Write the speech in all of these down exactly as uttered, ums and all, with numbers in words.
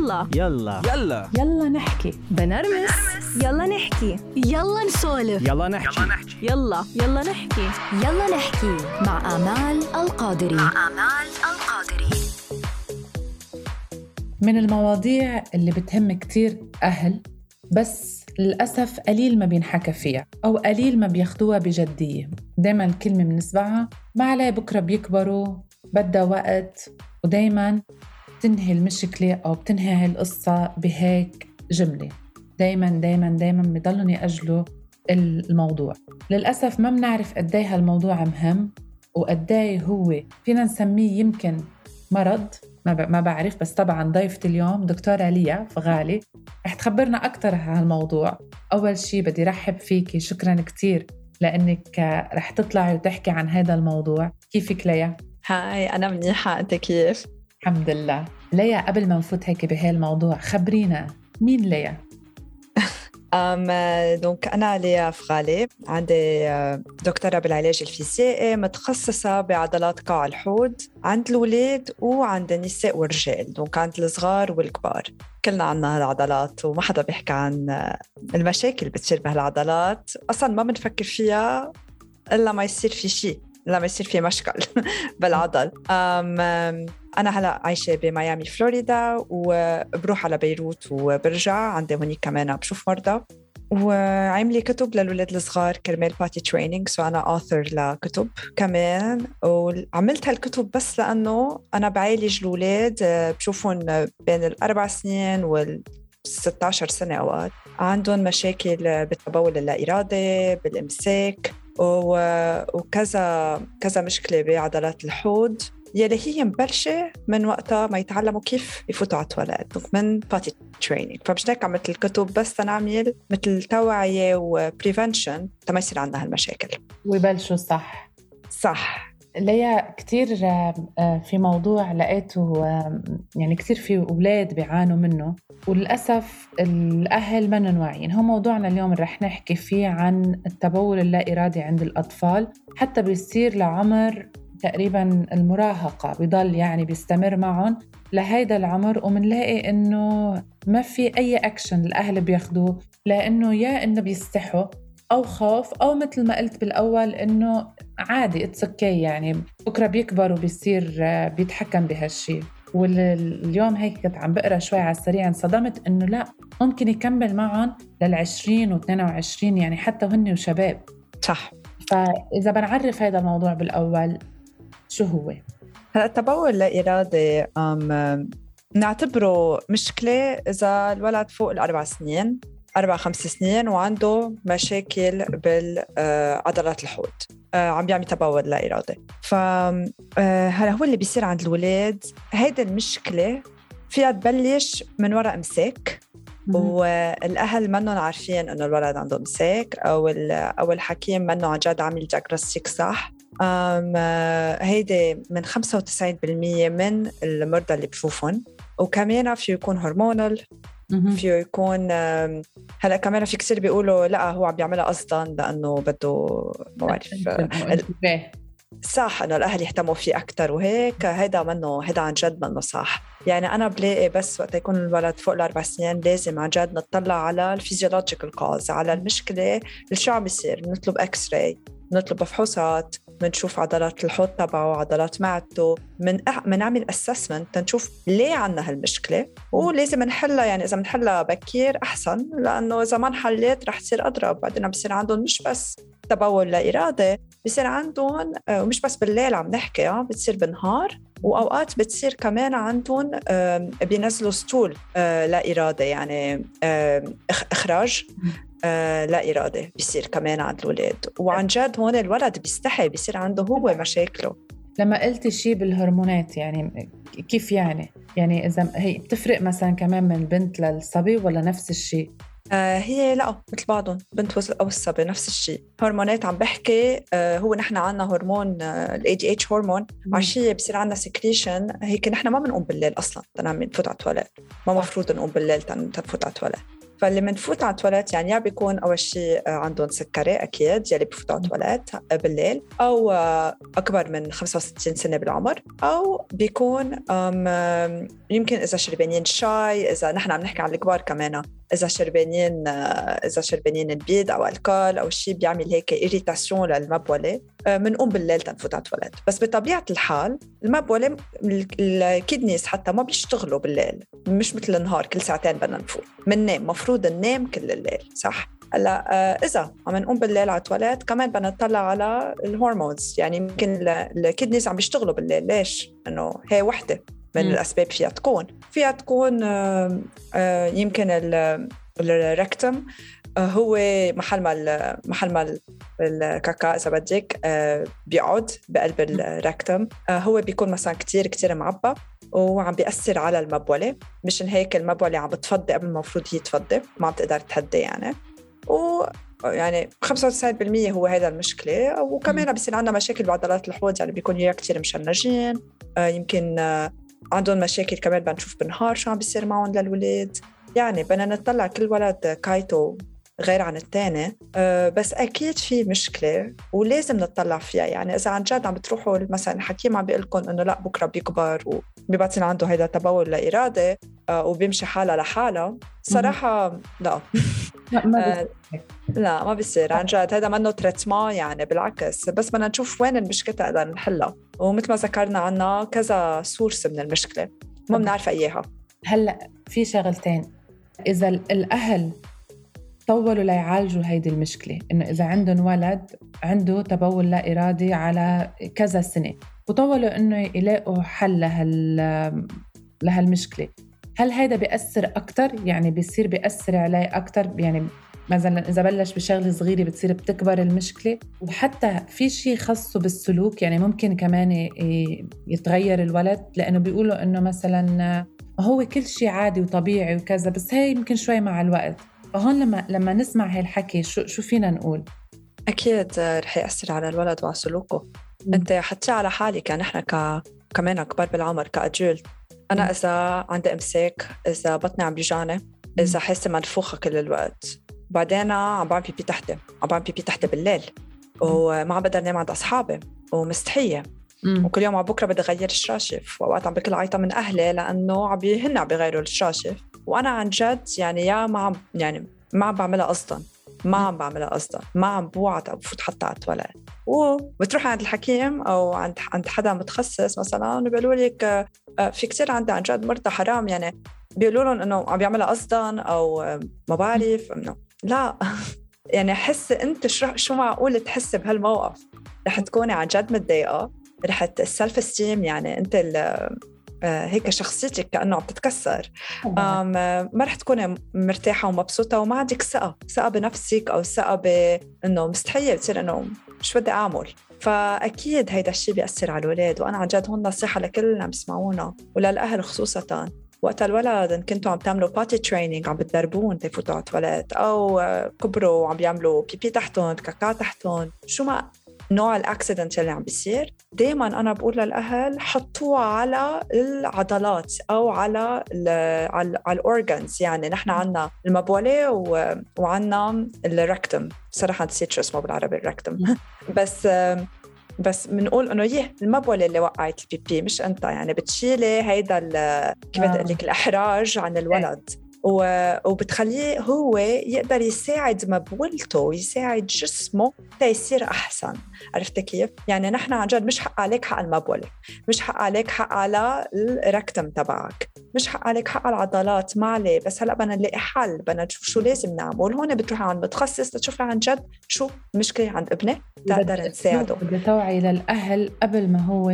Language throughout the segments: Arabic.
يلا يلا يلا يلا نحكي بنرمس يلا نحكي يلا نسولف يلا نحكي يلا يلا نحكي يلا نحكي مع آمال القادري مع آمال القادري. من المواضيع اللي بتهم كتير أهل، بس للأسف قليل ما بينحكى فيها أو قليل ما بياخدوها بجدية. دايما الكلمة بنسمعها ما عليه بكرة بيكبروا، بدها وقت، ودايما بتنهي المشكلة أو بتنهي القصة بهيك جملة. دايما دايما دايما بيضلون يأجلوا الموضوع. للأسف ما بنعرف قديه هالموضوع مهم وقديه هو فينا نسميه يمكن مرض، ما بعرف. بس طبعاً ضيفة اليوم دكتورة ليا فغالي رح تخبرنا أكتر عن هالموضوع. أول شي بدي رحب فيكي، شكراً كتير لأنك رح تطلعي وتحكي عن هذا الموضوع. كيفك ليا؟ هاي أنا منيحة، أنت كيف؟ الحمد لله. ليا قبل ما نفوت هيك بهالموضوع خبرينا مين ليا؟ أم دونك أنا ليا فغالي، عندي دكتورة بالعلاج الفيزيائي، متخصصة بعضلات قاع الحوض عند الأولاد وعند النساء والرجال، دونك عند الصغار والكبار كلنا عنا هالعضلات، وما حدا بيحكي عن المشاكل اللي بتصير بهالعضلات. أصلاً ما بنفكر فيها إلا ما يصير في شيء، إلا ما يصير في مشكل بالعضل. أم أنا هلأ عايشة بميامي فلوريدا، وبروح على بيروت وبرجع. عندي هوني كمان بشوف مرضى، وعملي كتب للولاد الصغار كرمال باتي ترينينج، سو أنا آثر لكتب كمان. وعملت هالكتب بس لأنه أنا بعالج الولاد بشوفهم بين الأربع سنين والستة عشر سنة، أوقات عندهم مشاكل بالتبول اللا إرادي، بالإمساك، وكذا كذا مشكلة بعضلات الحوض يلي هي مبلشة من وقتها ما يتعلموا كيف يفوتوا على التواليت من باتي ترينينج. فمش هيك عملت الكتب بس تنعمل مثل توعية وبريفنشن تما يصير عندنا هالمشاكل ويبلشوا صح صح. ليا كتير في موضوع لقيته، يعني كتير في أولاد بيعانوا منه، وللأسف الأهل منن واعيين. هو موضوعنا اليوم رح نحكي فيه عن التبول اللا إرادي عند الأطفال، حتى بيصير لعمر تقريباً المراهقة، بيضل يعني بيستمر معهم لهيدا العمر. ومنلاقي إنه ما في أي أكشن الأهل بياخدوه، لأنه يا إنه بيستحوا أو خوف، أو مثل ما قلت بالأول إنه عادي اتسكي، يعني بكرة بيكبر وبيصير بيتحكم بهالشي. واليوم هيك كنت عم بقرأ شوي على السريع، انصدمت إنه لا، ممكن يكمل معهم للعشرين واثنين وعشرين، يعني حتى هن وشباب. صح. فإذا بنعرف هذا الموضوع بالأول، شو هو؟ هلا التبول لا إرادي نعتبره مشكلة إذا الولد فوق الأربع سنين، أربع خمس سنين، وعنده مشاكل بالعضلات الحوض، عم بيعمل تبول لا إرادي. فهلا هو اللي بيصير عند الولاد، هيدا المشكلة فيها تبلش من وراء إمساك، والأهل منهم عارفين إنه الولد عنده إمساك، أو أو الحكيم منه عن جد عامل دياغنوستيك صح. أم هيدا من خمسة وتسعين بالمية من المرضى اللي بشوفهم. وكمان فيه يكون هرمونال، فيه يكون هلا كمان في كثير بيقولوا لا هو عم بيعملها قصداً لأنه بده موارف صح، إنه الأهل يهتموا فيه أكتر وهيك. هيدا منه، هيدا عن جد منه صح. يعني أنا بلاقي بس وقت يكون الولد فوق الأربع سنين لازم عن جد نطلع على الفيزيولوجيكال كوز، على المشكلة اللي شو عم بيصير. نطلب إكس راي، نطلب فحوصات، منشوف عضلات الحوض تبعه، عضلات معدته، من أح... منعمل أسسمنت تنشوف ليه عنا هالمشكلة ولازم نحلها. يعني إذا منحلها بكير أحسن، لأنه إذا ما انحلت رح تصير أضرب. بعدين بصير عندهم مش بس تبول لا إرادة، بصير عندهم ومش بس بالليل عم نحكي، آه بتصير بالنهار، وأوقات بتصير كمان عندهم بينزلوا ستول لا إرادة، يعني إخراج لا إرادة بيصير كمان عند الولاد. وعن جد هون الولد بيستحي، بيصير عنده هو مشاكله. لما قلت شيء بالهرمونات، يعني كيف يعني؟ يعني إذا هي بتفرق مثلا كمان من البنت للصبي ولا نفس الشيء؟ آه هي لا، مثل بعضهم، بنت أو الصبي نفس الشيء. هرمونات عم بحكي، آه هو نحن عنا هرمون ال إيه دي إتش هرمون عشية بصير عنا سكريشن. هيك نحن ما بنقوم بالليل أصلاً تنعمل نفوت على التواليت، ما مفروض نقوم بالليل تنفوت على التواليت. فاللي منفوت على التواليت يعني يا بيكون أول شيء عندهم سكري أكيد يلي بفوتوا على التواليت بالليل، أو أكبر من خمسة وستين سنة بالعمر، أو بيكون يمكن إذا شربانين شاي، إذا نحن عم نحكي عن الكبار كمان، إذا شربانين إذا شربانين البيض أو الكول أو شيء بيعمل هيك إيريتاسيون للمبولة، منقوم بالليل تنفوت على التواليت. بس بطبيعة الحال المبولة الكيدنيز حتى ما بيشتغلوا بالليل، مش مثل النهار كل ساعتين بدنا نفوت، مننام، مفروض ننام كل الليل صح؟ هلا إذا عم نقوم بالليل على التواليت كمان بدنا نطلع على الهرمونز، يعني يمكن الكيدنيز عم بيشتغلوا بالليل. ليش؟ إنه هي وحدة من م. الأسباب فيها تكون فيها تكون يمكن الركتم هو محل ما محل ما الكاكا إذا بدك بيقعد بقلب الركتم، هو بيكون مثلا كتير كتير معبى وعم بيأثر على المبولة، مشان هيك المبولة عم بتفضي قبل ما المفروض هي تفضي، ما عم تقدر تهدي يعني. و يعني خمسة وتسعين بالمية هو هذا المشكلة. وكمان بيصير عندنا مشاكل بعضلات الحوض، يعني بيكون هي كتير مشنجين، يمكن عندهم مشاكل كمان بنشوف بالنهار شو عم بيصير معهم للولاد. يعني بدنا نطلع كل ولد كايتو غير عن التاني، أه بس أكيد في مشكلة ولازم نطلع فيها. يعني إذا عن جد عم بتروحوا مثلا حكيم عم بيقلكم إنه لا بكرة بيكبر وبيبطل عنده هيدا تبول لا إرادة أه وبيمشي حالة لحالة، صراحة لا أه لا ما بيصير عن جد، هذا منه تريتمان يعني، بالعكس بس بدنا نشوف وين المشكلة تقدر نحلها. ومثل ما ذكرنا عنا كذا سورس من المشكلة ما بنعرف إياها. هلأ في شغلتين، إذا الأهل طولوا ليعالجوا هيدي المشكلة، إنه إذا عندهم ولد عنده تبول لا إرادي على كذا سنة وطولوا إنه يلاقوا حل لهال لهالمشكلة، هل هيدا بيأثر أكتر؟ يعني بيصير بيأثر عليه أكتر؟ يعني مثلا إذا بلش بشغلة صغيرة بتصير بتكبر المشكلة. وحتى في شيء خاصه بالسلوك، يعني ممكن كمان يتغير الولد، لأنه بيقولوا إنه مثلا هو كل شيء عادي وطبيعي وكذا، بس هي يمكن شوي مع الوقت. فهون لما لما نسمع هالحكي شو شو فينا نقول؟ أكيد رح يأثر على الولد وعلى سلوكه. م. أنت حتى على حالي كان إحنا ك كمان كبار بالعمر كأجول، أنا م. إذا عندي إمساك، إذا بطني عم بيجاني، إذا حاسة منفوخة كل الوقت، بعدين عم بعمل بيبي تحتي، عم بعمل بيبي تحتي بالليل وما عم بقدر نام عند أصحابي ومستحية، م. وكل يوم على بكرة بدي أغير الشراشف، وأوقات عم بكل عيطة من أهلي لأنه عم بيهن عم بيغيروا الشراشف، وأنا عن جد يعني يا ما عم يعني ما عم بعملها قصداً، ما عم بعملها قصداً، ما عم بوعد أو بفوت حتى على التواليت. وبتروح عند الحكيم أو عند عند حدا متخصص مثلاً وبيقولوا لك في كتير عندي عن جد مرضى حرام، يعني بيقولوا لهم إنه عم بيعملها قصداً أو ما بعرف إنه لا يعني حس أنت شو شو معقول تحس بهالموقف، رح تكوني عن جد متضايقة، رح السلف استيم يعني أنت هيك شخصيتك كأنه عم تتكسر، ما رح تكوني مرتاحة ومبسوطة وما عندك ثقة ثقة بنفسك أو ثقة بأنه مستحيل بتصير إنه شو بدي أعمل. فأكيد هيدا الشيء بيأثر على الولاد. وأنا عن جد هون نصيحة لكل اللي عم يسمعونا وللأهل خصوصاً، وقت الولد إن كنتوا عم تعملوا باتي ترينينج عم بتدربون تفوتوا على التواليت أو كبروا عم بيعملوا بيبي تحتهم كاكا تحتهم، شو ما نوع الأكسيدنت اللي عم بيصير، دايماً أنا بقول للأهل حطوها على العضلات أو على ال على الأورجانز. يعني نحن عنا المبولة وعنا الركتم، صراحة نسيت شو اسمه بالعربي الركتم بس بس بنقول إنه يه المبولة اللي وقعت البيبي مش أنت، يعني بتشيلي هيدا كيف بدي أقول لك الإحراج عن الولد وبتخليه هو يقدر يساعد مبولته ويساعد جسمه تيصير أحسن. عرفت كيف؟ يعني نحن عن جد مش حق عليك حق المبولة، مش حق عليك حق على الركتم تبعك، مش حق عليك حق العضلات، ما عليه. بس هلأ بدنا نلاقي حل، بدنا نشوف شو لازم نعمل. هون بتروح عند متخصص لتشوف عن جد شو المشكلة عند ابنه تقدر تساعده. بدي توعي للأهل قبل ما هو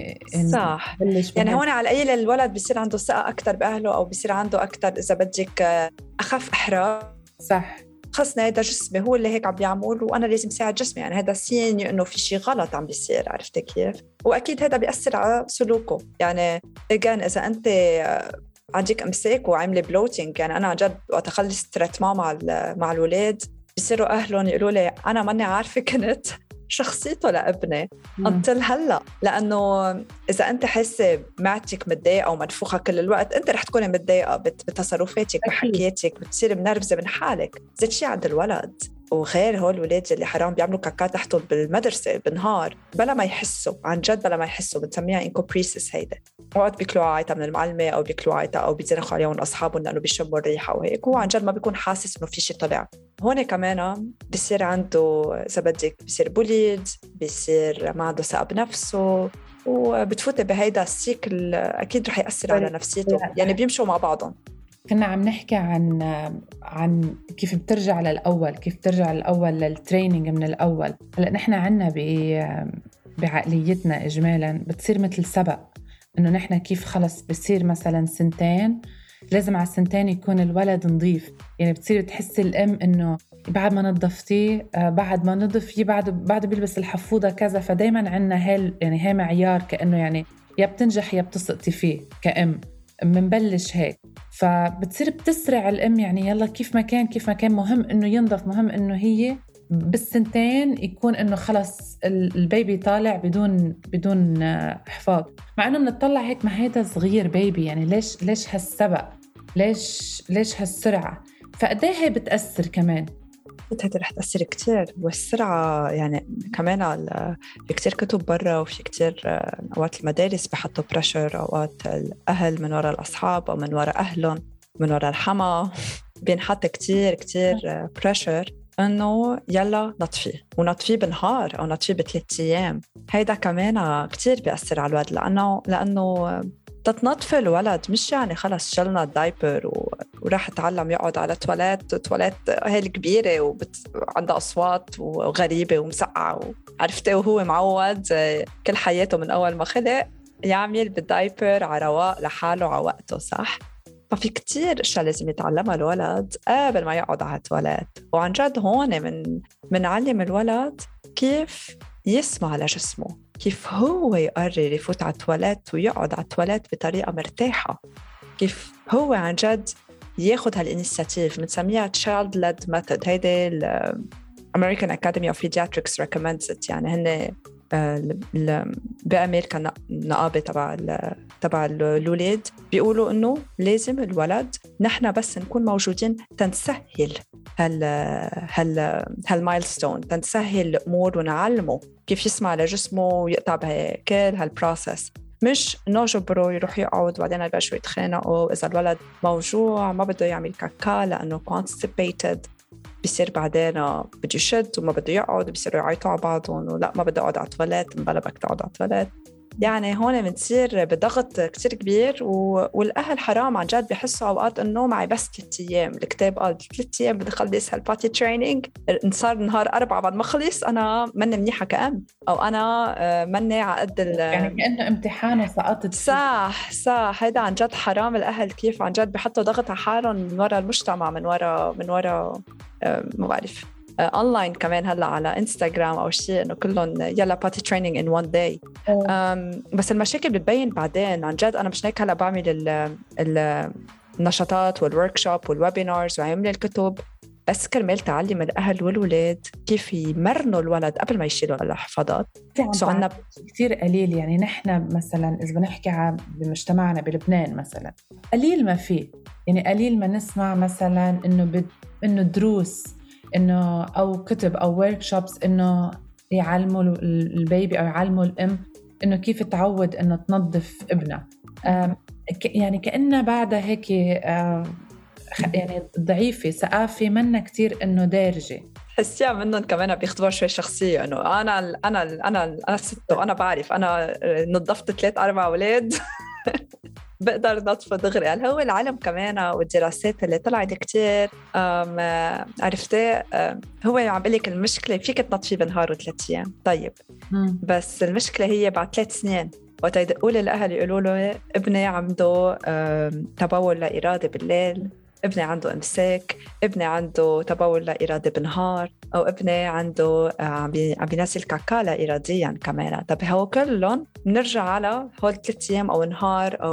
صح. يعني هون على القليل الولد بيصير عنده ثقة أكتر بأهله أو بيصير عنده أكتر إذا بدك أخف إحراج. صح، خصنا هذا جسمي هو اللي هيك عم بيعمل وأنا لازم ساعد جسمي، يعني هذا سين إنه في شيء غلط عم بيصير. عرفت كيف؟ وأكيد هذا بيأثر على سلوكه. يعني إجان إذا أنت عندك إمساك وعاملة بلوتينج، يعني أنا عن جد وقت أخلص تريتمان مع مع الولاد بيصيروا أهلهم يقولوا لي أنا ماني عارفة كنت شخصيته لابني مم. انتل هلا، لانه اذا انت حاسه معدتك متضايقه او منفوخه كل الوقت انت رح تكوني متضايقه بتصرفاتك بحكياتك، بتصيري منرفزه من حالك. زي شيء عند الولد. وغير هول الولاد اللي حرام بيعملوا كاكا تحتهم بالمدرسه بالنهار بلا ما يحسوا، عن جد بلا ما يحسوا، بنسميها انكوبريسس. هيدا وقت بيكلوا عايطه من المعلمه او بيكلوا عايطه او بيزرخوا عليهم اصحابهم لانه بيشموا الريحه وهيك، هو عن جد ما بيكون حاسس انه في شيء طلع. هون كمان بيصير عنده اذا بدك بيصير بوليد، بيصير ما عنده ثقه بنفسه، وبتفوت بهيدا السيكل اكيد رح ياثر على نفسيته، يعني بيمشوا مع بعضهم. كنا عم نحكي عن عن كيف بترجع للأول، كيف بترجع للأول للتريننج من الأول. هلأ نحن عنا بعقليتنا إجمالاً بتصير مثل سبق، إنه نحن كيف خلص بصير مثلاً سنتين لازم على السنتين يكون الولد نظيف. يعني بتصير تحس الأم إنه بعد ما نظفتيه بعد ما نظف بعد بعد بيلبس الحفوضة كذا. فدايماً عنا هال يعني هي معيار، كأنه يعني يا بتنجح يا بتسقطي فيه كأم، منبلش هيك. فبتصير بتسرع الأم، يعني يلا كيف ما كان كيف ما كان مهم إنه ينظف، مهم إنه هي بالسنتين يكون إنه خلص البيبي طالع بدون بدون حفاظ. مع إنه بنطلع هيك ما هيدا صغير بيبي، يعني ليش ليش هالسبق، ليش ليش هالسرعة. فقديه هي بتأثر كمان. هذا رح تأثر كتير. والسرعة يعني كمان في كتير كتب برا، وفي كتير أوقات المدارس بحطوا بريشر، أوقات الأهل من وراء الأصحاب أو من وراء أهلهم من وراء الحما بينحط كتير كتير بريشر إنه يلا نطفي، ونطفي بنهار أو نطفي بثلاث أيام. هيدا كمان كتير بيأثر على الولد، لأنه لأنه تتنطف الولد مش يعني خلص شلنا الدايبر و... وراح يتعلم يقعد على تواليت تواليت هي الكبيرة وعندها أصوات وغريبة ومسقعة وعرفته، وهو معود كل حياته من أول ما خلق يعمل بالدايبر على رواق لحاله على وقته، صح؟ ففي كتير أشياء لازم يتعلمها الولد قبل ما يقعد على التواليت. وعن جد هون من منعلم الولد كيف يسمع لجسمه، كيف هو يقرر يفوت على التواليت ويقعد على التواليت بطريقة مرتاحة، كيف هو عن جد ياخد هالإنيشيتيف. بنسميها child-led method. هيدا ال American Academy of Pediatrics recommends it. يعني هن بأمريكا النقابة تبع تبع الأولاد بيقولوا إنه لازم الولد نحن بس نكون موجودين تنسهل هال هال هالمايلستون، تنسهل الأمور ونعلمه كيف يسمع لجسمه ويقطع بكل هالبروسس، مش نجبره يروح يقعد وبعدين يبلشوا يتخانقوا. إذا الولد موجوع ما بده يعمل كاكا لأنه constipated بيصير بعدين بده يشد وما بده يقعد، بيصيروا يعيطوا على بعضهم ولا ما بده اقعد على التواليت، مبلا بدك تقعد على التواليت. يعني هون بنصير بضغط كتير كبير. و... والأهل حرام عن جد بيحسوا أوقات إنه معي بس ثلاث أيام. الكتاب قال ثلاث أيام بدي أخلص هالباتي تريننج، صار نهار أربعة بعد ما خلص أنا مني منيحة كأم، أو أنا مني عقد ال... يعني كأنه امتحان وسقطت. صح صح. هيدا عن جد حرام. الأهل كيف عن جد بيحطوا ضغط على حالهم من وراء المجتمع، من وراء من وراء ما بعرف أونلاين كمان هلا على إنستغرام أو شيء، إنه كلهم يلا باتي تريننج إن وان داي. بس المشاكل بتبين بعدين. عن جد أنا مش هيك هلا بعمل ال النشاطات والوركشوب والويبينارز وعمل الكتب بس كرمال تعلم الأهل والولاد كيف يمرنوا الولد قبل ما يشيلوا الحفاضات. سو عنا كتير قليل. يعني نحن مثلا إذا بنحكي بمجتمعنا بلبنان مثلا قليل ما فيه، يعني قليل ما نسمع مثلا إنه بد... إنه دروس إنه أو كتب أو وركشوبس إنه يعلموا البيبي أو يعلموا الأم إنه كيف تعود إنه تنظف ابنها. يعني كأننا بعدها هيك يعني ضعيفة ثقافة منا كتير إنه دارجة. حسيها منهم كمان بياخدوها شوي شخصية، إنه أنا أنا أنا أنا ست وأنا بعرف أنا نظفت ثلاث أربع أولاد بقدر نطفى دغري. هل هو العلم كمان والدراسات اللي طلعت كتير عرفتي هو عم بقلك المشكلة فيك تنطفي بنهار وثلاث أيام طيب م. بس المشكلة هي بعد ثلاث سنين وقت يدقوا لي الأهل يقولوا له ابني عنده تبول لا إرادة بالليل، ابني عنده إمساك، ابني عنده تبول لا إرادة بالنهار، أو ابني عنده عم بينزل كاكا لا إراديا كمان. طب هو كلهم بنرجع على هول ثلاث أيام أو نهار أو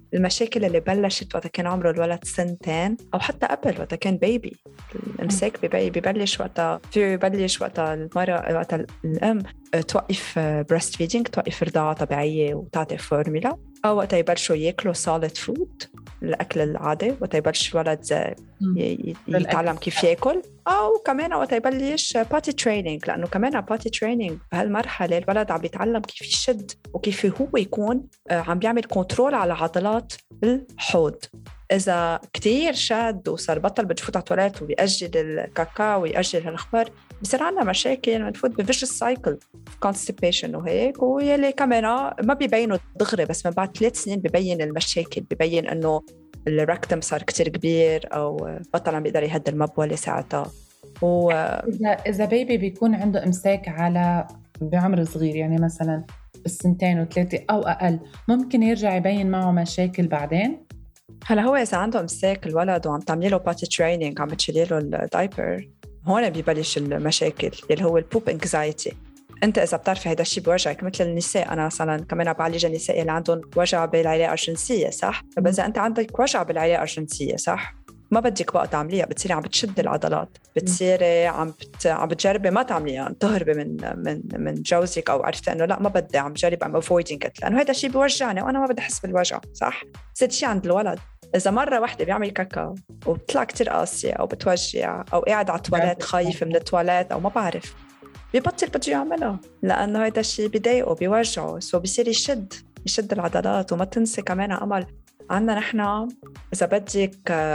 المشاكل اللي بلشت وقت كان عمره الولد سنتين أو حتى قبل وقت كان بيبي. الإمساك ببلش وقت في ببلش وقت المرأة وقت الأم توقف بريست فيدينج، توقف رضاعة طبيعية وتعطي فورمولا، أو وقت يبلشوا يأكلوا solid food الأكل العادي، وقت يبلش الولد يتعلم كيف يأكل، أو كمان وقت يبلش باتي ترينينج، لأنه كمان باتي ترينينج بهالمرحلة الولد عم بيتعلم كيف يشد وكيف هو يكون عم بيعمل كنترول على عضلات الحوض. إذا كتير شاد وصار بطل بتفوت على التواليت وبيأجل الكاكاو ويأجل هالأخبار، بصير عنا مشاكل بنفوت بفيش السايكل constipation وهيك، ويلي كمان ما بيبينوا دغري، بس من بعد ثلاث سنين بيبين المشاكل، بيبين إنه الركتم صار كتير كبير أو بطل عم بيقدر يهدي المبولة ساعتها. و... إذا إذا بيبي بيكون عنده إمساك على بعمر صغير، يعني مثلا بالسنتين وثلاثة أو أقل، ممكن يرجع يبين معه مشاكل بعدين. هلا هو إذا عنده إمساك الولد وعم تعملي له باتي ترينينج، عم بتشيلي له الدايبر، هون بيبلش المشاكل اللي هو البوب انكزايتي. انت اذا بتعرفي هيدا الشيء بوجعك مثل النساء، انا مثلا كمان بعالج النساء اللي عندهم وجع بالعلاقه الجنسيه، صح؟ طب اذا انت عندك وجع بالعلاقه الجنسيه، صح، ما بدك بقى تعمليها، بتصيري عم بتشد العضلات، بتصيري عم بت... عم بتجربي ما تعمليها، تهربي من من من جوزك، او عرفتي انه لا ما بدي، عم بجرب عم افويدينج it، لانه هذا الشيء بيوجعني وانا ما بدي احس بالوجع، صح؟ نفس الشيء عند الولد، إذا مرة واحدة بيعمل كاكاو وبتطلع كتير قاسية أو بتوجع أو قاعد على التواليت خايف من التواليت أو ما بعرف، بيبطل بده يعملها، لأنه هيدا الشيء بيضايقه بيوجعه، سو بيصير يشد يشد العضلات. وما تنسي كمان أمل عنا نحن إذا بدك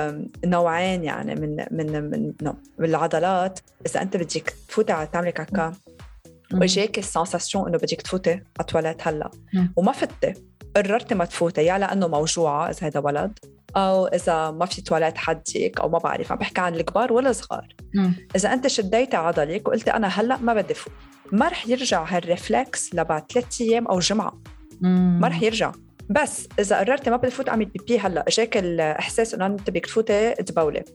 نوعين يعني من من من, من العضلات. إذا أنت بدك تفوتي على تعملي كاكاو وجيك السنساسيون إنه بدك تفوتي على التواليت هلا وما فتي، قررتي ما تفوتي، يا لأنه موجوعة إذا هيدا ولد، أو إذا ما في تواليت حدك، أو ما بعرف، عم بحكي عن الكبار ولا صغار. إذا أنت شديتي عضلك وقلتي أنا هلأ ما بدي فوت، ما رح يرجع هالرفلكس لبعد ثلاثة أيام أو جمعة، ما رح يرجع. بس إذا قررتي ما بدي فوت عمل بيبي هلأ، جاك الإحساس إنه أنت بدك تفوتي تبولي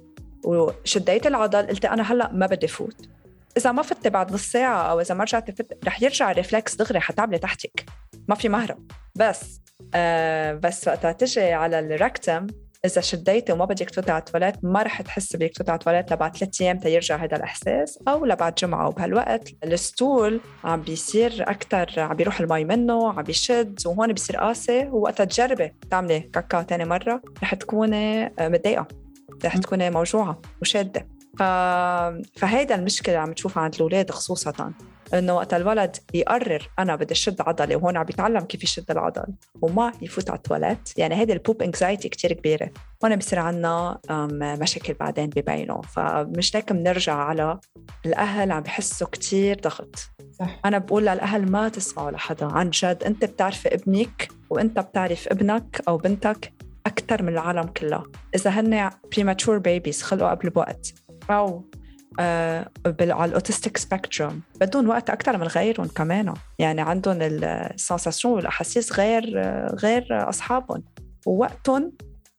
وشديتي العضل، قلتي أنا هلأ ما بدي فوت، إذا ما فتي بعد نص ساعة أو إذا ما رجعتي فت، رح يرجع الرفلكس دغري، حتعملي تحتك، ما في مهرب. بس آه بس وقتها تجي على الركتم، إذا شديتي وما بدك تفوتي على التواليت، ما رح تحسي بدك تفوتي على التواليت لبعد ثلاثة أيام تيرجع هذا الإحساس، أو لبعد جمعة. وبهالوقت الستول عم بيصير أكتر، عم بيروح المي منه، عم بيشد، وهون بيصير قاسي. ووقتها تجربي تعملي كاكاو تاني مرة رح تكوني متضايقة، رح تكوني موجوعة وشادة. ف... فهيدا المشكلة عم تشوفها عند الأولاد خصوصاً، إنه وقت الولد يقرر أنا بدي شد عضلي، وهون عم بيتعلم كيف يشد العضل وما يفوت على التواليت، يعني هيدا البوب انكزايتي كتير كبيرة، هون بيصير عنا مشاكل بعدين ببينه. فمش هيك بنرجع على الأهل عم بحسوا كتير ضغط. صح. أنا بقول للأهل ما تسمعوا لحدا، عن جد أنت بتعرف ابنك وأنت بتعرف ابنك أو بنتك أكتر من العالم كلها. إذا هن premature babies خلقوا قبل بوقت، أو آه على الأوتيستيك سبيكتروم، بدون وقت أكتر من غيرهم كمان، يعني عندهم السنساسيون والأحاسيس غير غير أصحابهم، ووقتهم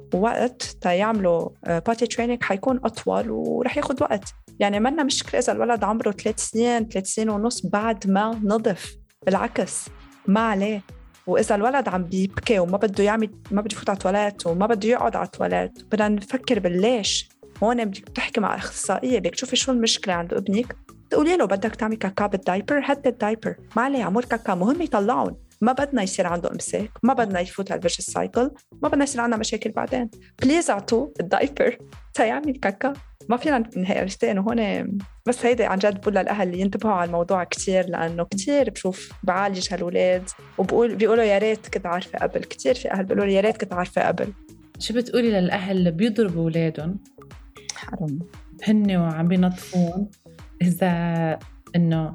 وقت تيعملوا باتي ترينينج حيكون أطول ورح ياخد وقت. يعني منا مشكلة إذا الولد عمره ثلاث سنين ثلاث سنين ونص بعد ما نضف، بالعكس ما عليه. وإذا الولد عم بيبكي وما بده يعمل، ما بده يفوت على التواليت وما بده يقعد على التواليت، بدنا نفكر بالليش. هون بدك تحكي مع أخصائية، بدك تشوفي شو المشكلة عند ابنك، تقولي له بدك تعمل كاكا بالدايبر، هد الدايبر، ما عليه، عمول كاكا، مهم يطلعون، ما بدنا يصير عنده إمساك، ما بدنا يفوت على الفيش سايكل، ما بدنا يصير عندنا مشاكل بعدين. بليز اعطوه الدايبر تيعمل كاكا، ما فينا ننهي رشتين. وهون بس هيدا عن جد بقول للأهل ينتبهوا على الموضوع كتير، لأنه كتير بشوف بعالج هالولاد وبقول بيقولوا يا ريت كنت عارفة قبل. كتير في أهل بيقولوا يا ريت كنت عارفة قبل. شو بتقولي للأهل اللي بيضربوا أولادهم حرام هن وعم بينطفون، إذا إنه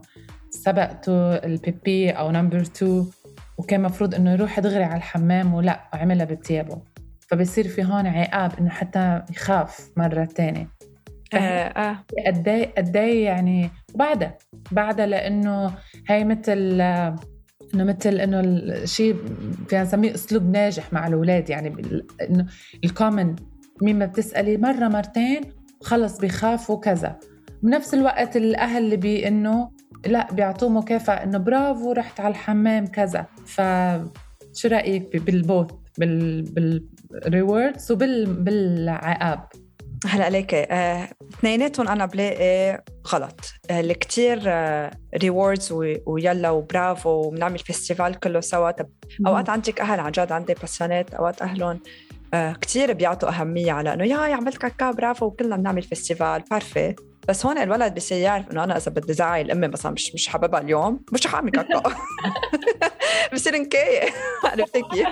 سبقتوا البيبي أو نمبر تو وكان مفروض إنه يروح دغري على الحمام ولا عملها بتيابه، فبيصير في هون عقاب إنه حتى يخاف مرة تانية. آه آه قداي قداي يعني بعدها بعدها لأنه هاي مثل إنه مثل إنه الشيء فينا نسميه أسلوب ناجح مع الأولاد، يعني إنه الكومن مين ما بتسألي مرة مرتين خلص بيخافوا كذا. بنفس الوقت الأهل اللي بي إنه لا بيعطوه مكافأة إنه برافو رحت على الحمام كذا. فشو رأيك بالبوت؟ بال بالريوردز وبال بالعقاب. هلا عليك آه، اثنيناتهم انا بلاقي غلط. آه، اللي كتير آه، ريوردز ويلا وبرافو وبنعمل فيستيفال كله سوا. طب اوقات عندك اهل عن جد، عندي باسيونات اوقات اهلهم آه، كتير بيعطوا اهميه على انه يا عملت كاكا برافو وكلنا بنعمل فيستيفال بارفي. بس هون الولد بصير يعرف انه انا اذا بدي زعل امي مثلا مش مش حاببها اليوم مش رح اعمل كاكا. بصير نكايه. عرفتي كيف؟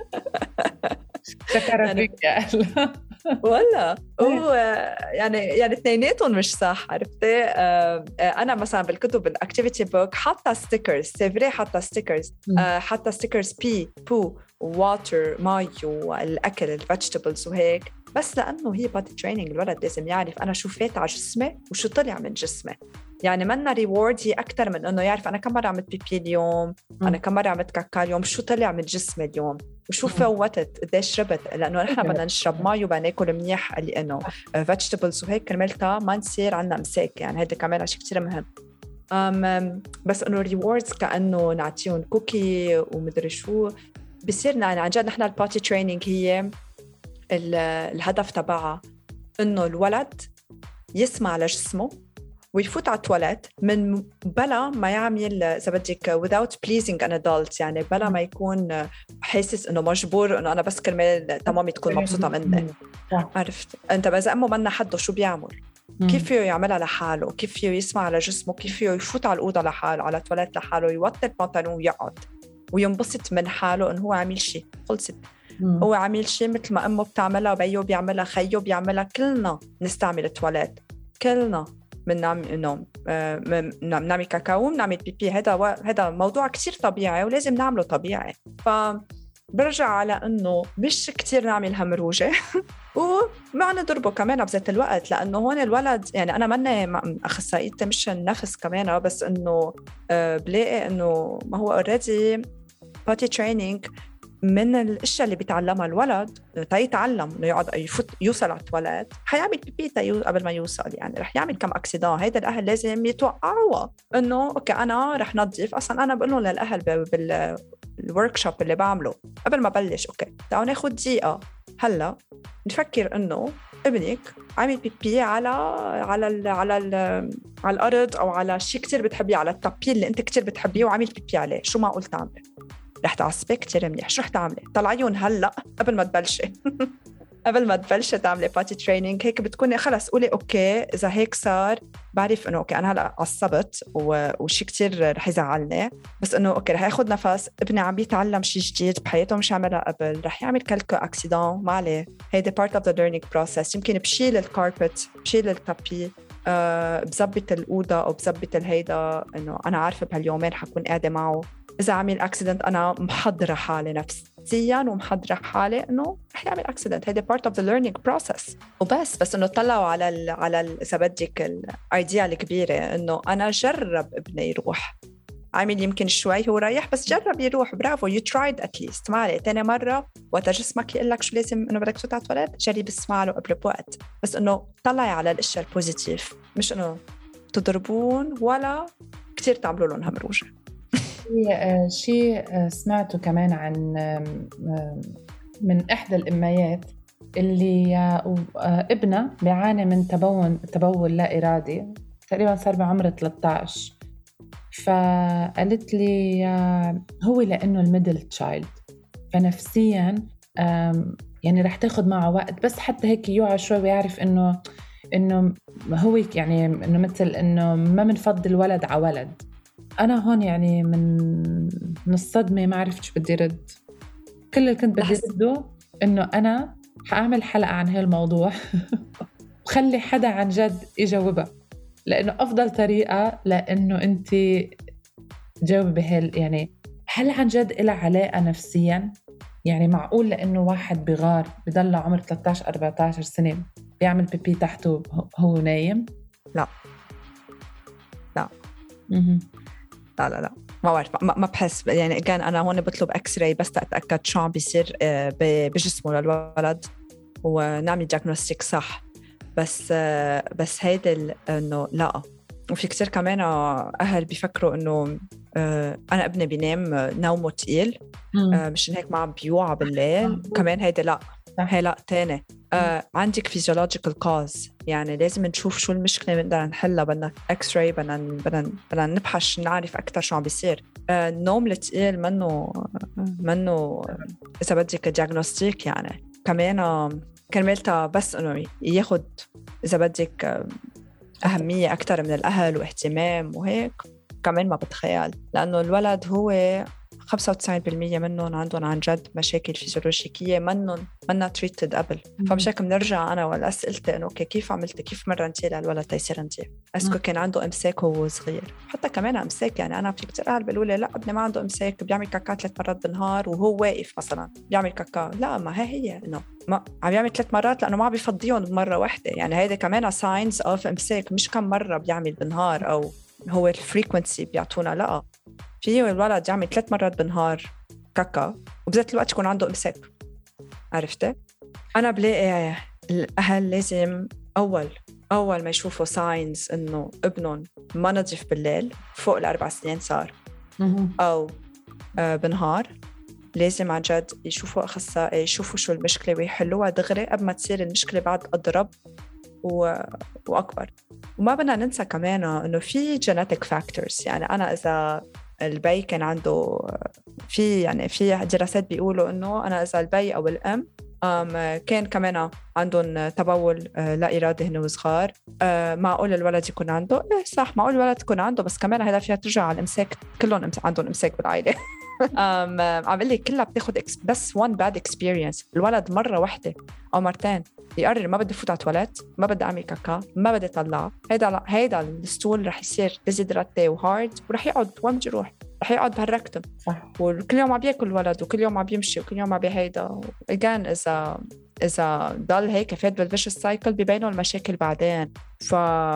شكرا فيك يا أهلا. ولا هو يعني يعني اثنيناتهم مش صح. عرفتي؟ آه انا مثلا بالكتب الاكتيفيتي بوك حاطه ستيكرز سيفري، حاطه ستيكرز آه حاطه ستيكرز بي بو وواتر ماي والاكل الفيجيتابلز وهيك، بس لانه هي بادي تريننج الولد لازم يعرف انا شو فات على جسمي وشو طلع من جسمي. يعني منا ريورد هي اكثر من انه يعرف انا كم مره عملت بيبي اليوم، انا كم مره عملت كاكا اليوم، شو طلع من جسمي اليوم وشو فوتت قديش شربت، لانه نحن بدنا نشرب مي وبناكل منيح لانه فيجيتابلز وهيك كرمالتها ما نصير عندنا مساك. يعني هذا كمان شيء كثير مهم. أم بس انه ريوردز كانه نعطيهم كوكي ومدري شو بصير. عن جد نحن الباتي تريننج هي الهدف تبعها انه الولد يسمع لجسمه ويفوت على التواليت من بلا ما يعمل إذا بدك without pleasing an adult، يعني بلا ما يكون حاسس إنه مجبور إنه أنا بس كرمال تمامي تكون مبسوطة مني. عرفت أنت بس أمه منا حده شو بيعمل، كيف فيه يعملها لحاله، كيف فيه يسمع على جسمه، كيف فيه يفوت على الأوضة لحاله على التواليت لحاله، يوطي البنطلون ويقعد وينبسط من حاله إنه هو عامل شيء. خلصت. هو عامل شيء مثل ما أمه بتعملها وبيو بيعملها خيو بيعملها. كلنا نستعمل التواليت، كلنا من نعمل إنه نعمل كاكاو نعمل بيبي. هذا و... هذا موضوع كتير طبيعي ولازم نعمله طبيعي. فبرجع على إنه مش كتير نعمل همروجة وما نضربه كمان بذات الوقت، لأنه هون الولد يعني أنا مني أخصائية مش النفس كمان، بس إنه بلاقي إنه ما هو already potty training من الاشياء اللي بيتعلمها الولد تيتعلم انه يقعد يفوت يوصل على التواليت، حيعمل بيبي قبل ما يوصل. يعني رح يعمل كم اكسيدان. هيدا الاهل لازم يتوقعوا انه اوكي انا رح نظف. اصلا انا بقول لهم للاهل بالورك شوب اللي بعمله قبل ما بلش اوكي تعالوا ناخذ دقيقه هلا نفكر انه ابنك عامل بيبي على على ال على ال على الارض او على شيء كتير بتحبيه، على التابي اللي انت كتير بتحبيه وعامل بيبي عليه. شو معقول تعملي؟ رح تعصبك كتير منيح. شو رح تعملي؟ طلعيون هلأ قبل ما تبلشي. قبل ما تبلشي تعملي باتي تريننج هيك بتكوني خلص قولي أوكي إذا هيك صار بعرف إنه أوكي أنا هلأ عصبت وشي كتير رح يزعلني، بس إنه أوكي رح ياخد نفس. ابني عم بيتعلم شي جديد بحياته مش عملها قبل، رح يعمل كلكو أكسيدان ما عليه. هيدا part of the learning process. يمكن بشيل الكاربت بشيل التابي أه بزبط الأوضة أو بزبط الهيدا إنه أنا عارفة بهاليومين حكون قاعدة معه. إذا عمل أكسيدنت أنا محضرة حالي نفسياً ومحضرة حالي إنه رح يعمل أكسيدنت. هيدا part of the learning process وبس. بس إنه طلعوا على ال على ال إذا بدك الأيديا الكبيرة إنه أنا جرب ابني يروح عامل يمكن شوي هو رايح بس جرب يروح برافو you tried at least. ما عليه تاني مرة وقت جسمك يقول لك شو لازم إنه بدك تفوت على التواليت جرب اسمع له قبل بوقت. بس إنه طلعي على الأشياء البوزيتيف مش إنه تضربون ولا كتير تعملوا لهم همروجة. شيء سمعته كمان عن من إحدى الأميات اللي ابنها بيعاني من تبول تبول لا إرادي تقريبا صار بعمر ثلاثة عشر. فقالت لي هو لأنه الميدل تشايلد فنفسيا يعني رح تاخد معه وقت بس حتى هيك يوعى شوي ويعرف إنه إنه هو يعني إنه مثل إنه ما منفضل ولد على ولد. أنا هون يعني من من الصدمة ما عرفت شو بدي رد. كل اللي كنت بدي رده إنه أنا حأعمل حلقة عن هالموضوع وخلي حدا عن جد يجاوبها، لأنه أفضل طريقة لأنه أنت تجاوبي بهال يعني هل عن جد إلها علاقة نفسياً؟ يعني معقول لأنه واحد بغار بضل عمر ثلاثة عشر أربعة عشر سنة بيعمل بيبي تحته هو نايم؟ لا لا م- لا لا لا ما بعرف ما, ما بحس يعني كان أنا هون بطلب أكس راي بس تأكد شو عم بيصير بجسمه للولد ونعمل دياغنوستيك صح. بس بس هيدا إنه لا. وفي كتير كمان أهل بيفكروا إنه أنا ابني بينام نومه تقيل آه مش هيك ما عم بيوعى بالليل كمان هيدا لا هي لا تاني آه عندك physiological cause يعني لازم نشوف شو المشكلة نقدر نحلها بدنا اكس راي بدنا بدنا بدنا نبحث نعرف أكتر شو عم بيصير آه النوم الثقيل منه منه إذا بدك diagnostic يعني كمان آه كرمالتها بس إنه ياخد إذا بدك آه أهمية أكتر من الأهل واهتمام وهيك كمان ما بتخيل لأنه الولد هو خمسة وتسعين بالمية منهم عندهم عن جد مشاكل فيزيولوجيكية منهم منا تريتد قبل فمش هيك بنرجع أنا والأسئلتي إنه أوكي كيف عملتي كيف مرنتي للولد تيصير نظيف أسكو كان عنده إمساك وهو صغير حتى كمان إمساك يعني أنا في كتير أهل بيقولوا لي لا ابني ما عنده إمساك بيعمل كاكا ثلاث مرات بالنهار وهو واقف مثلا بيعمل كاكا لا ما هي هي إنه ما عم يعمل ثلاث مرات لأنه ما عم بيفضيهم بمرة واحدة يعني هيدا كمان ساينز أوف إمساك مش كم مرة بيعمل بالنهار أو هو الفريكونسي بيعطونا لا فيه الولد يعمل ثلاث مرات بالنهار كاكا وبذات الوقت يكون عنده إمساك عرفته؟ أنا بلاقي الأهل لازم أول أول ما يشوفوا ساينز إنه ابنهم ما نظيف بالليل فوق الأربع سنين صار أو آه بالنهار لازم عن جد يشوفوا أخصائي يشوفوا شو المشكلة ويحلوها دغري قبل ما تصير المشكلة بعد أضرب و... وأكبر وما بدنا ننسى كمان إنه في genetic factors يعني أنا إذا البي كان عنده في يعني في دراسات بيقولوا إنه أنا إذا البي أو الأم كان كمان عندهم تبول لا إرادي هن وصغار معقول الولد يكون عنده إيه صح معقول الولد يكون عنده بس كمان هذا فيها ترجع على الإمساك كلهم عندهم إمساك بالعائلة عم أقول لك كلها بتاخد بس one bad experience الولد مرة واحدة أو مرتين يقرر ما بدي فوت على التواليت ما بدي أعمل كاكا ما بدي طلع هيدا هيدا الستول رح يصير ديزيدراتي وهارد ورح يقعد وين بدي يروح رح يقعد بهالركتم وكل يوم عم بياكل الولد وكل يوم عم بيمشي وكل يوم عم بهيدا again إذا إذا ضل هيك فات بالفيشس سايكل بيبينوا المشاكل بعدين ف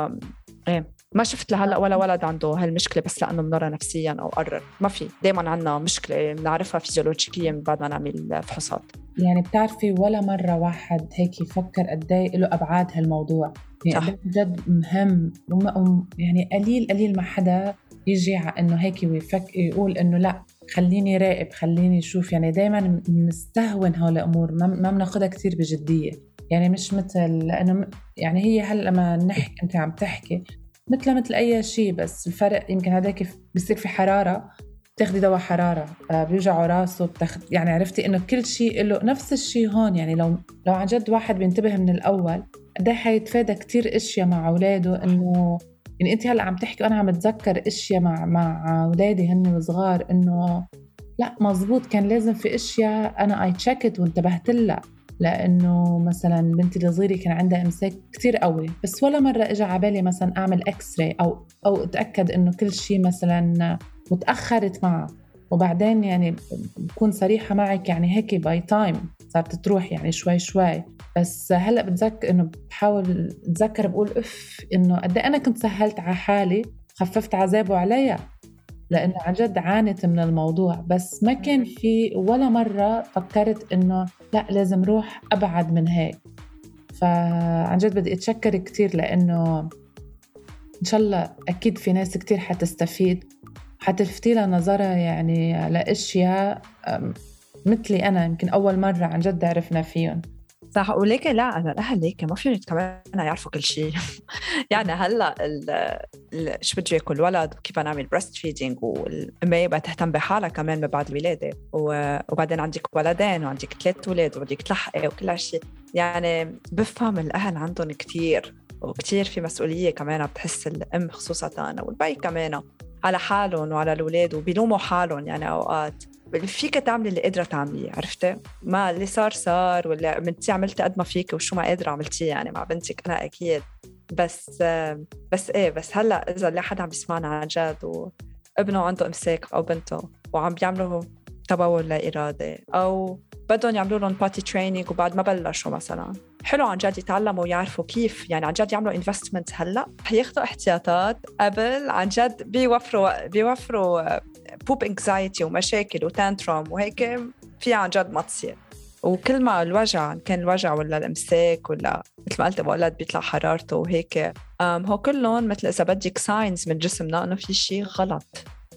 إيه ما شفت لهلا ولا ولد عنده هالمشكلة بس لأنه منرى نفسياً أو قرر ما في دايماً عنا مشكلة بنعرفها فيزيولوجيكيا من بعد ما نعمل فحوصات يعني بتعرفي ولا مرة واحد هيك يفكر قديه له أبعاد هالموضوع يعني جد مهم يعني قليل قليل ما حدا يجي إنه هيك ويفك يقول إنه لا خليني راقب خليني أشوف يعني دايماً نستهون هول الأمور ما بناخدها كتير بجدية يعني مش مثل لأنه يعني هي هل لما نحكي أنت عم تحكي مثل مثل أي شيء بس الفرق يمكن هذا كيف بيصير في حرارة بتاخدي دواء حرارة بيوجعوا راسه بتاخد يعني عرفتي إنه كل شيء له نفس الشيء هون يعني لو لو عن جد واحد بينتبه من الأول ده حيتفادى كتير إشياء مع أولاده إنه يعني أنت هلأ عم تحكي وأنا عم أتذكر إشياء مع مع أولادي هن وصغار إنه لا مزبوط كان لازم في إشياء أنا أي تشيكت وانتبهت لها لأنه مثلاً بنتي الصغيرة كان عندها إمساك كتير قوي بس ولا مرة إجا عبالي مثلاً أعمل إكس راي أو أو أتأكد إنه كل شيء مثلاً وتأخرت معه وبعدين يعني بكون صريحة معك يعني هيك باي تايم صارت تروح يعني شوي شوي بس هلأ بتذكر إنه بحاول أتذكر بقول أف إنه قد أنا كنت سهلت على حالي خففت عذابه عليا لأنه عن جد عانت من الموضوع بس ما كان في ولا مرة فكرت إنه لا لازم روح أبعد من هيك فعن جد بدي أتشكر كتير لأنه إن شاء الله أكيد في ناس كتير حتستفيد حتلفتي لها نظرها يعني على أشياء مثلي أنا يمكن أول مرة عن جد عرفنا فيهم صح ولكن لا أنا الأهل ليك ما فيهم كمان يعرفوا كل شيء يعني هلا شو بده ياكل الولد وكيف نعمل بريست فيدينج والأم بقى تهتم بحالها كمان بعد الولادة وبعدين عندك ولدين وعندك ثلاث أولاد وبدك تلحقي وكل هالشيء يعني بفهم الأهل عندهم كتير وكتير في مسؤولية كمان بتحس الأم خصوصاً والبي كمان على حالهم وعلى الأولاد وبيلوموا حالهم يعني أوقات فيك تعملي اللي قادرة تعمليه عرفتي ما اللي صار صار ولا انتي عملتي قد ما فيك وشو ما قادرة عملتيه يعني مع بنتك أنا أكيد بس بس إيه بس هلأ إذا اللي حدا عم بيسمعنا عن جد وابنه عنده إمساك أو بنته وعم بيعملوا تبول لا إرادي أو بدهم يعملوا لهم باتي ترينينج وبعد ما بلشوا مثلا حلو عن جد يتعلموا ويعرفوا كيف يعني عن جد يعملوا انفستمنت هلأ حياخدوا احتياطات قبل عن جد بيوفروا بيوفروا بوب انكزايتي ومشاكل وتانتروم وهيك في عن جد ما تصير وكل ما الوجع كان الوجع ولا الامساك ولا مثل ما قلت بولد بيطلع حرارته وهيك هو كلهم مثل إذا بدك ساينز من جسمنا إنه في شيء غلط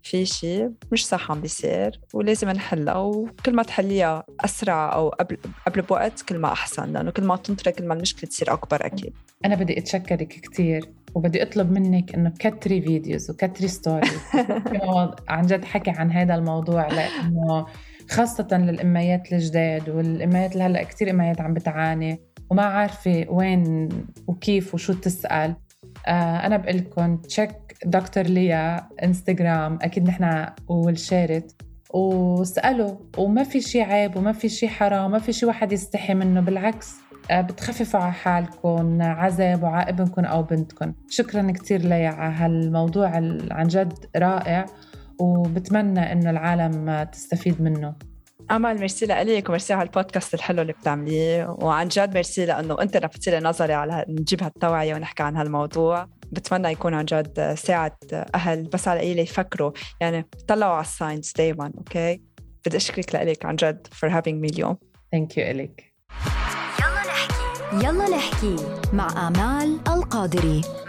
في شيء مش صح عم بيصير ولازم نحلها، وكل ما تحليها أسرع أو قبل قبل بوقت كل ما أحسن، لأنه كل ما تنطري كل ما المشكلة تصير أكبر أكيد. أنا بدي أتشكرك كتير وبدي أطلب منك إنه كتري فيديوز وكتري ستوريز عن جد حكي عن هذا الموضوع، لأنه خاصة للأميات الجداد والأميات اللي هلأ كتير أميات عم بتعاني وما عارفة وين وكيف وشو تسأل. آه أنا بقلكن تشيك دكتور ليا انستغرام، أكيد نحنا والشارت، وسألوا، وما في شي عيب وما في شي حرام، ما في شي واحد يستحي منه، بالعكس آه بتخففوا على حالكم عذاب وعلى ابنكم أو بنتكم. شكرا كتير ليا على هالموضوع عن جد رائع، وبتمنى إنه العالم تستفيد منه. أمل ميرسي لك وميرسي على البودكاست الحلو اللي بتعمليه، وعن جد ميرسي لأنه أنت لفتي نظري على نجيب هالتوعية ونحكي عن هالموضوع. بتمنى يكون عن جد ساعة أهل بس على إيه يفكروا، يعني طلعوا على الساينس دايما. أوكي، بدي أشكرك لك عن جد for having me اليوم. Thank you إليك. يلا نحكي يلا نحكي مع آمال القادري.